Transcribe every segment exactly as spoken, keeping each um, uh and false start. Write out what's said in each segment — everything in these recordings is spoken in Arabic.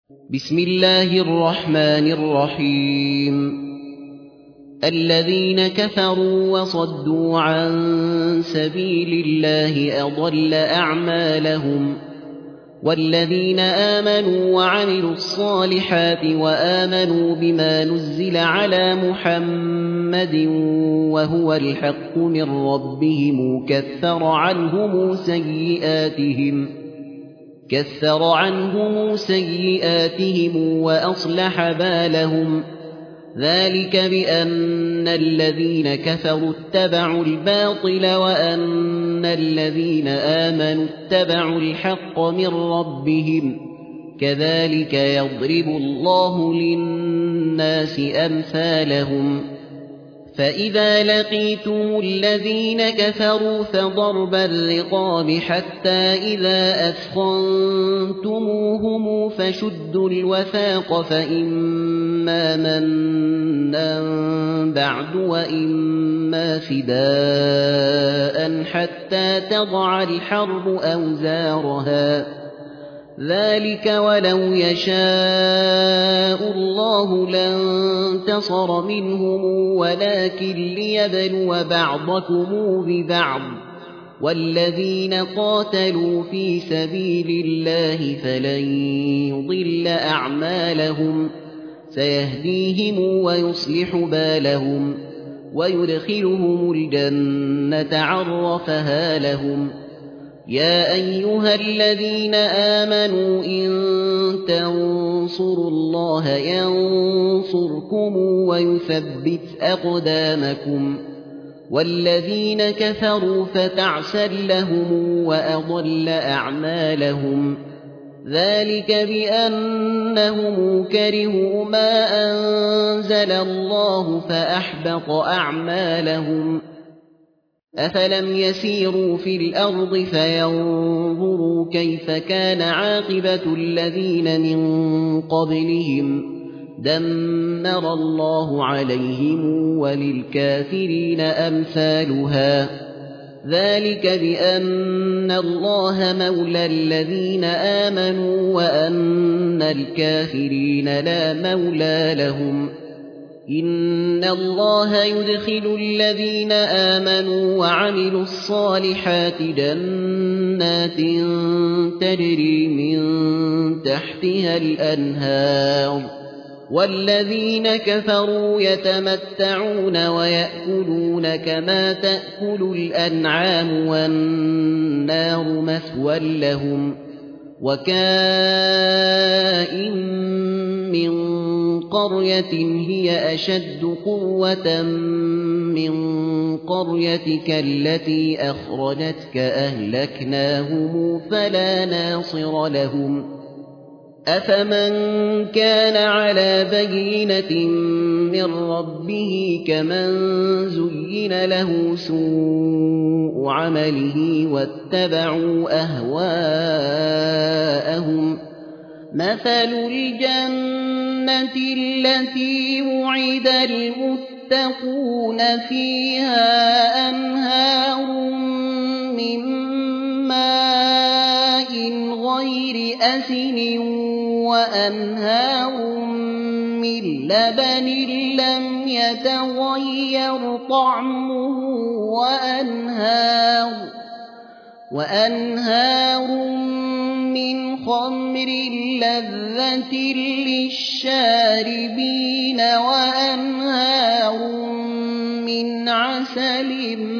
بسم الله الرحمن الرحيم الذين كفروا وصدوا عن سبيل الله أضل أعمالهم والذين آمنوا وعملوا الصالحات وآمنوا بما نزل على محمد وهو الحق من ربهم كفر عنهم سيئاتهم كثر عنهم سيئاتهم وأصلح بالهم ذلك بأن الذين كفروا اتبعوا الباطل وأن الذين آمنوا اتبعوا الحق من ربهم كذلك يضرب الله للناس أمثالهم فإذا لقيتم الذين كفروا فضرب الرقاب حتى إذا أثخنتموهم فشدوا الوثاق فإما منا بعد وإما فداء حتى تضع الحرب أوزارها ذلك ولو يشاء الله لانتصر منهم ولكن ليبلو بعضكم ببعض والذين قاتلوا في سبيل الله فلن يضل أعمالهم سيهديهم ويصلح بالهم ويدخلهم الجنة عرفها لهم يا أيها الذين آمنوا إن تنصروا الله ينصركم ويثبت أقدامكم والذين كفروا فتعسا لهم وأضل أعمالهم ذلك بأنهم كرهوا ما أنزل الله فأحبط أعمالهم أفلم يسيروا في الأرض فينظروا كيف كان عاقبة الذين من قبلهم دمر الله عليهم وللكافرين أمثالها ذلك بأن الله مولى الذين آمنوا وأن الكافرين لا مولى لهم إن الله يدخل الذين آمنوا وعملوا الصالحات جنات تجري من تحتها الأنهار والذين كفروا يتمتعون ويأكلون كما تأكل الأنعام والنار مثوى لهم وكائن من قرية هي أشد قوة من قريتك التي أخرجتك أهلكناهم فلا ناصر لهم أفمن كان على بينة من ربه كمن زين له سوء عمله واتبعوا أهواءهم مثل الجنة التي وعد المتقون فيها أنهار من ماء غير أسن وأنهار من لبن لم يتغير طعمه وأنهار, وأنهار من خمر لذة للشاربين وأنهار من عسل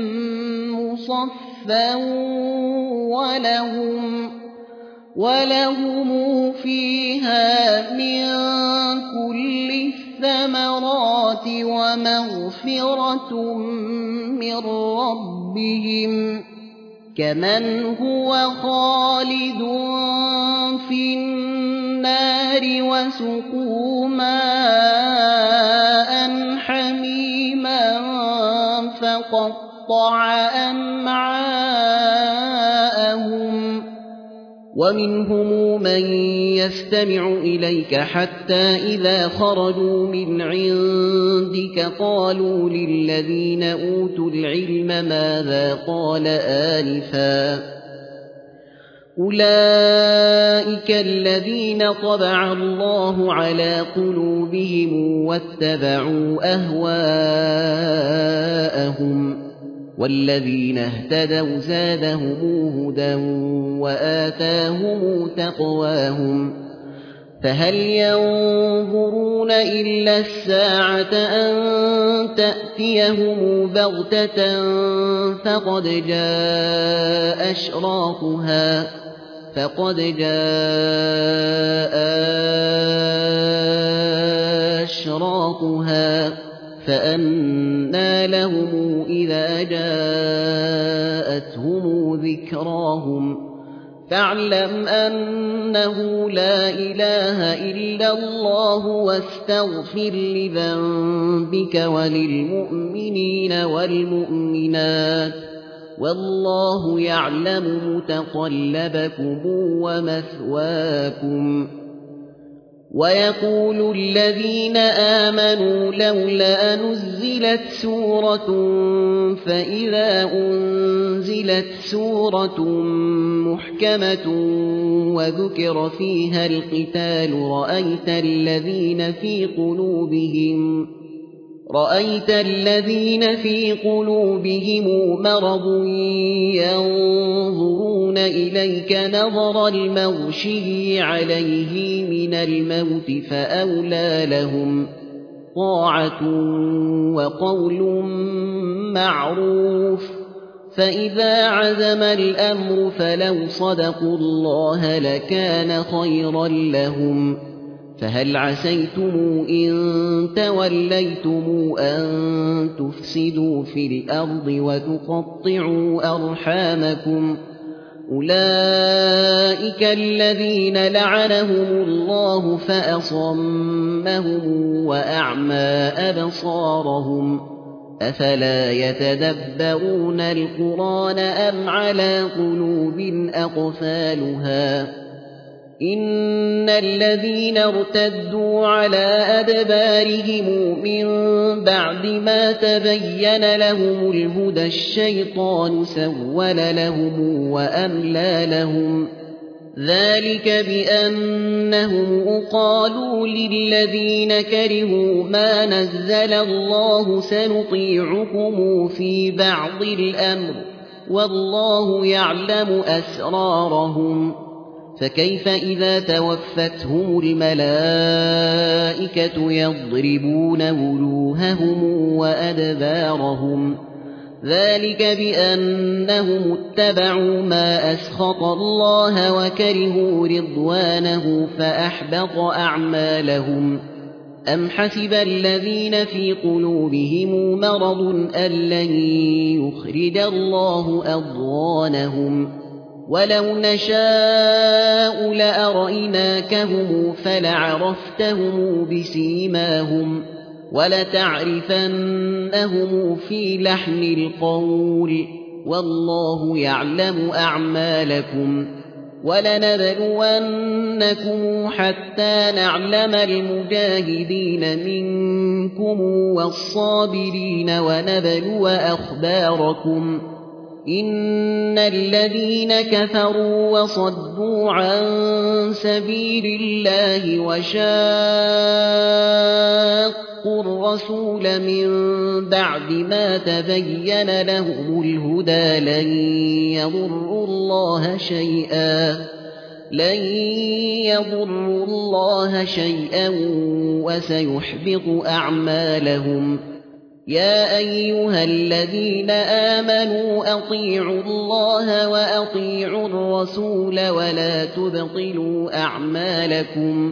مصفى ولهم, ولهم فيها من كل الثمرات ومغفرة من ربهم كمن هو خالد في النار وسقوا ماء حميما فقطع أمعاءهم ومنهم من يستمع إليك حتى إذا خرجوا من عندك قالوا للذين أوتوا العلم ماذا قال آنفا أولئك الذين طبع الله على قلوبهم واتبعوا أهواءهم والذين اهتدوا زادهم هدى وآتاهم تقواهم فهل ينظرون إلا الساعة أن تأتيهم بغتة فقد جاء أشراطها فقد جاء أشراطها فأنى لهم إذا جاءتهم ذكراهم فاعلم أنه لا إله إلا الله واستغفر لذنبك وللمؤمنين والمؤمنات والله يعلم متقلبكم ومثواكم ويقول الذين آمنوا لولا نزلت سورة فإذا أنزلت سورة محكمة وذكر فيها القتال رأيت الذين في قلوبهم رأيت الذين في قلوبهم مرض ينظرون إليك نظر المغشي عليه من الموت فأولى لهم طاعة وقول معروف فإذا عزم الأمر فلو صدقوا الله لكان خيرا لهم فهل عسيتم إن توليتم أن تفسدوا في الأرض وتقطعوا أرحامكم أولئك الذين لعنهم الله فأصمهم وأعمى أبصارهم أفلا يتدبرون القرآن أم على قلوب أقفالها إن الذين ارتدوا على أدبارهم من بعد ما تبين لهم الهدى الشيطان سول لهم وأملى لهم ذلك بأنهم قالوا للذين كرهوا ما نزل الله سنطيعكم في بعض الأمر والله يعلم أسرارهم فكيف إذا توفتهم الملائكة يضربون وجوههم وأدبارهم ذلك بأنهم اتبعوا ما أسخط الله وكرهوا رضوانه فأحبط أعمالهم أم حسب الذين في قلوبهم مرض أن لن يخرج الله أضغانهم ولو نشاء لأريناكهم فلعرفتهم بسيماهم ولتعرفنهم في لحن القول والله يعلم أعمالكم ولنبلونكم حتى نعلم المجاهدين منكم والصابرين ونبلو أخباركم إن الذين كفروا وصدوا عن سبيل الله وشاقوا الرسول من بعد ما تبين لهم الهدى لن يضروا الله شيئا لن يضروا الله شيئا وسيحبط أعمالهم يا أيها الذين آمنوا أطيعوا الله وأطيعوا الرسول ولا تبطلوا أعمالكم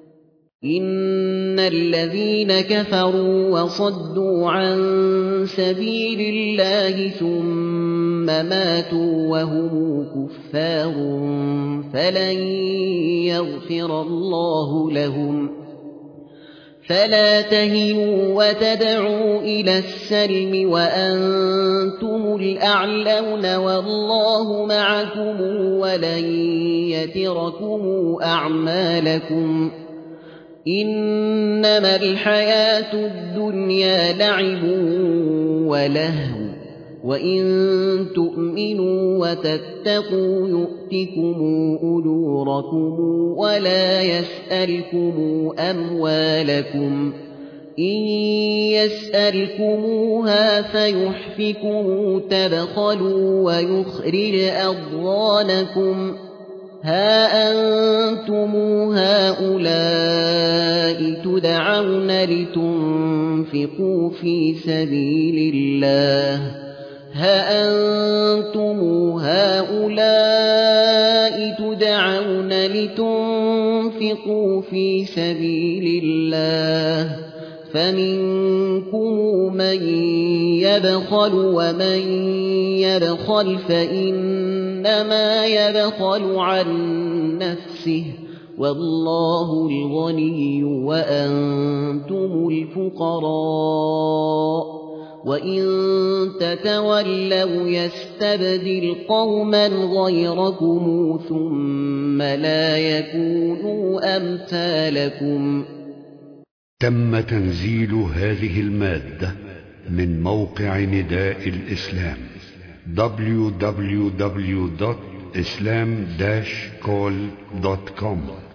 إن الذين كفروا وصدوا عن سبيل الله ثم ماتوا وهم كفار فلن يغفر الله لهم فلا تهنوا وتدعوا إلى السلم وأنتم الأعلون والله معكم ولن يتركم أعمالكم إنما الحياة الدنيا لعب ولهو وإن تؤمنوا وتتقوا يؤتكم أجوركم ولا يسألكم أموالكم إن يسألكموها فيحفكم تبخلوا ويخرج أضغانكم ها أنتم هؤلاء تدعون لتنفقوا في سبيل الله ها أنتم هؤلاء تدعون لتنفقوا في سبيل الله فمنكم من يبخل ومن يبخل فإنما يبخل عن نفسه والله الغني وأنتم الفقراء وإن تتولوا يستبدل قوما غيركم ثم لا يكونوا أمثالكم. تم تنزيل هذه المادة من موقع نداء الإسلام دبليو دبليو دبليو دوت إسلام داش كول دوت كوم.